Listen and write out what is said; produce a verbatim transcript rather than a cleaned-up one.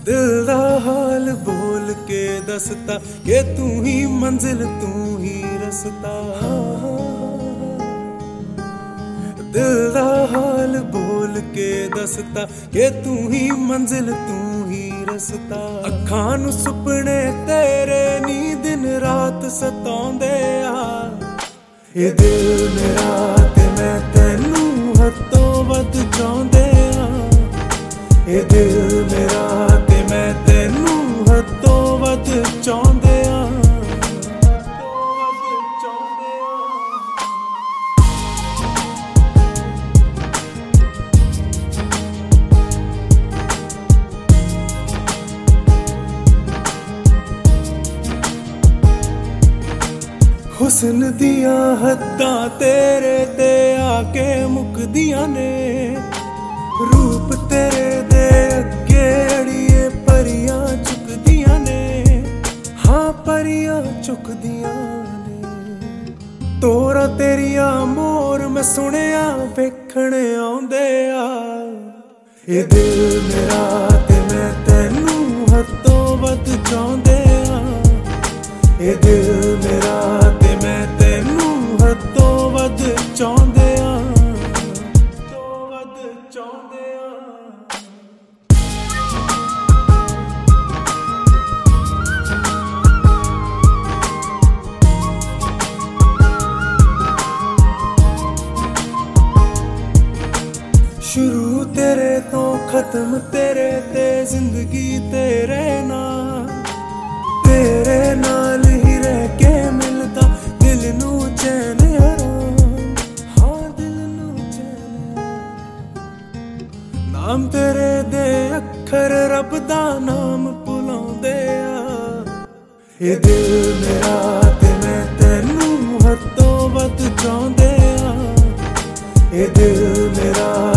दिल दा हाल बोल के दसता कि तू ही मंजिल तू ही रसता। दिल दा हाल बोल के दसता कि तू ही मंजिल तू ही रसता। अखां नूं सुपने तेरे नी दिन रात सताउंदे आ। ये दिल मेरा ते मैं तैनू हदों वध चाहुंदे आ। ये दिल मेरा ते मैं तैनू हदों वध चाहुंदे आ। हुस्न दिया हद्दां तेरे ते आके मुकदियां ने। रूप तेरे दे अगे अड़िए परियां चुकदियां ने। हाँ परियां चुकदियां ने। तोरा तेरिया मोर मैं सुनिया वेखण आउंदे आ। ये दिल मेरा ते मैं तैनू हदों वध चाहुंदे आ। ये दिल मेरा ते मैं तैनू हदों वध चाहुंदे आ। हदों वध चाहुंदे आ। शुरू तेरे तो खत्म तेरे ते जिंदगी तेरे नाल। तेरे नाल ही रह के मिलदा दिल नू चैन आराम। हाँ दिल नू चैन। नाम तेरे दे अखर रब दा नाम भुलाउंदे आ। ये दिल मेरा ते मैं तैनू हदों वध चाहुंदे आ। ये दिल मेरा